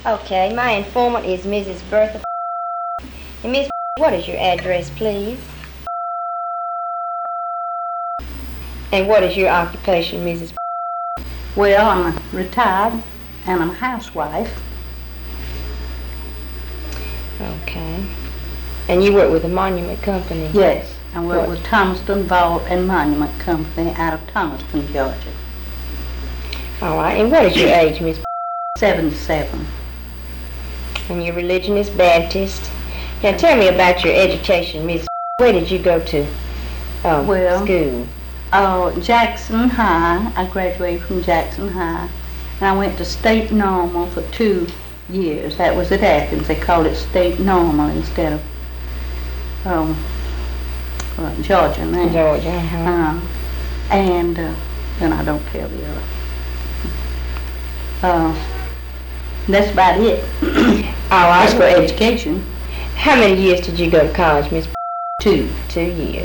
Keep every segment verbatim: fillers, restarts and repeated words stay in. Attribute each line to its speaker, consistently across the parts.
Speaker 1: Okay, my informant is Missus Bertha. And Miss, what is your address, please? And what is your occupation, Missus
Speaker 2: Well, I'm retired and I'm a housewife.
Speaker 1: Okay. And you work with the Monument Company?
Speaker 2: Yes, I work
Speaker 1: What?
Speaker 2: with Thomaston Vault and Monument Company out of Thomaston, Georgia.
Speaker 1: All right. And what is your age, Miss?
Speaker 2: seventy-seven.
Speaker 1: And your religion is Baptist. Now tell me about your education, Miss. Where did you go to um,
Speaker 2: Well,
Speaker 1: school?
Speaker 2: Uh, Jackson High. I graduated from Jackson High, and I went to State Normal for two years. That was at Athens. They called it State Normal instead of um, uh, Georgia now.
Speaker 1: Georgia. Uh-huh.
Speaker 2: Uh, and uh, then I don't care the other. Uh, that's about it.
Speaker 1: All right.
Speaker 2: As for education,
Speaker 1: How many years did you go to college, Miss?
Speaker 2: two.
Speaker 1: Two years.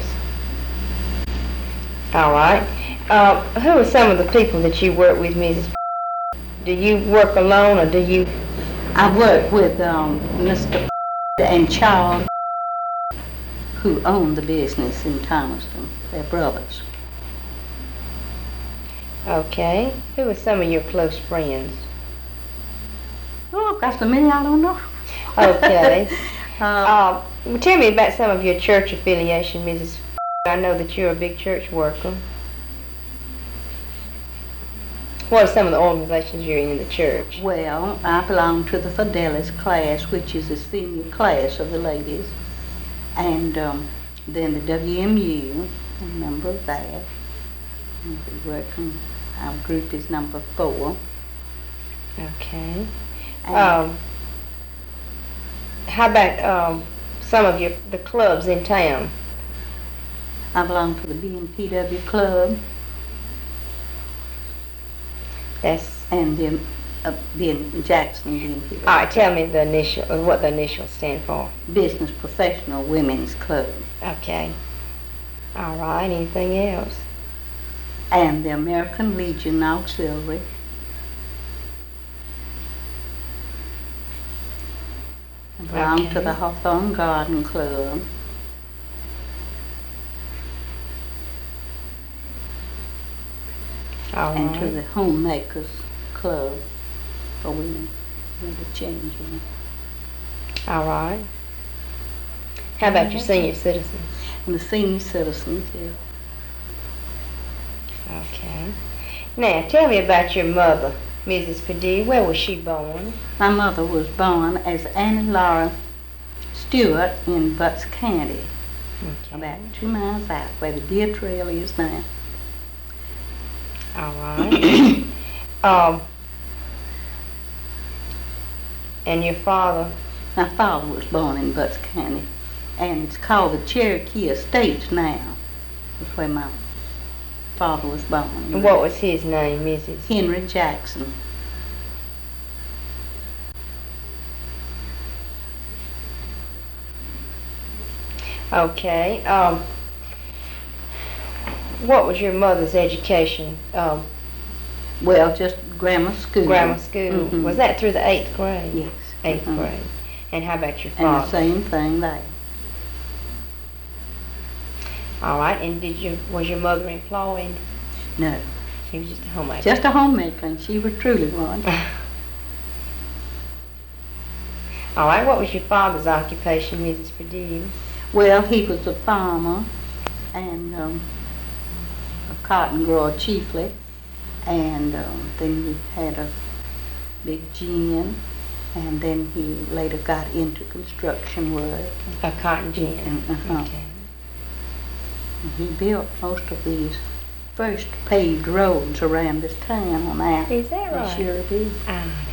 Speaker 1: All right. Uh, who are some of the people that you work with, Missus Do you work alone, or do you?
Speaker 2: I work with um, Mister and Charles, who own the business in Thomaston. They're brothers.
Speaker 1: Okay. Who are some of your close friends?
Speaker 2: Oh, I've got so many I don't know.
Speaker 1: Okay.
Speaker 2: uh,
Speaker 1: Uh, well, tell me about some of your church affiliation, Missus I know that you're a big church worker. What are some of the organizations you're in in the church?
Speaker 2: well, I belong to the Fidelis class, which is the senior class of the ladies. And um, then the W M U, I'm a member of that. And we work in, our group is number four.
Speaker 1: Okay.
Speaker 2: And
Speaker 1: Um, how about um, some of your the clubs in town?
Speaker 2: I belong to the B N P W club
Speaker 1: That's
Speaker 2: and the uh, B N Jackson B N P W.
Speaker 1: all right. Tell me the initial, uh, what the initials stand for.
Speaker 2: Business Professional Women's Club.
Speaker 1: Okay. All right. Anything else?
Speaker 2: And the American Legion Auxiliary. I belong
Speaker 1: Okay.
Speaker 2: to the Hawthorne Garden Club.
Speaker 1: All
Speaker 2: And to
Speaker 1: right.
Speaker 2: the Homemakers Club for women with a change in.
Speaker 1: All right. How about your senior citizens?
Speaker 2: And the senior citizens, yeah.
Speaker 1: Okay. Now, tell me about your mother, Missus Padilla. Where was she born?
Speaker 2: My mother was born as Annie Laura Stewart in Butts County,
Speaker 1: Okay.
Speaker 2: about two miles out where the deer trail is now.
Speaker 1: All right. um. And your father?
Speaker 2: My father was born in Butts County, and it's called the Cherokee Estates now. That's where my father was born.
Speaker 1: And what was his name, Missus?
Speaker 2: Henry Jackson.
Speaker 1: Okay. Um. What was your mother's education? Um,
Speaker 2: Well, just grammar school.
Speaker 1: grammar school.
Speaker 2: Mhm.
Speaker 1: Was that through the eighth grade?
Speaker 2: Yes.
Speaker 1: Eighth
Speaker 2: Mhm.
Speaker 1: grade. And how about your
Speaker 2: And the
Speaker 1: father?
Speaker 2: same thing there.
Speaker 1: All right. And did you was your mother employed?
Speaker 2: No,
Speaker 1: She was just a homemaker.
Speaker 2: just a homemaker, and she was truly one.
Speaker 1: All right. What was your father's occupation, Missus Padilla?
Speaker 2: Well, he was a farmer and um, a cotton grower chiefly, and um, then we had a big gin, and then he later got into construction work.
Speaker 1: A cotton gin.
Speaker 2: Uh-huh.
Speaker 1: Okay.
Speaker 2: And he built most of these first paved roads around this town on that.
Speaker 1: Is that
Speaker 2: He
Speaker 1: right?
Speaker 2: sure did.
Speaker 1: Ah,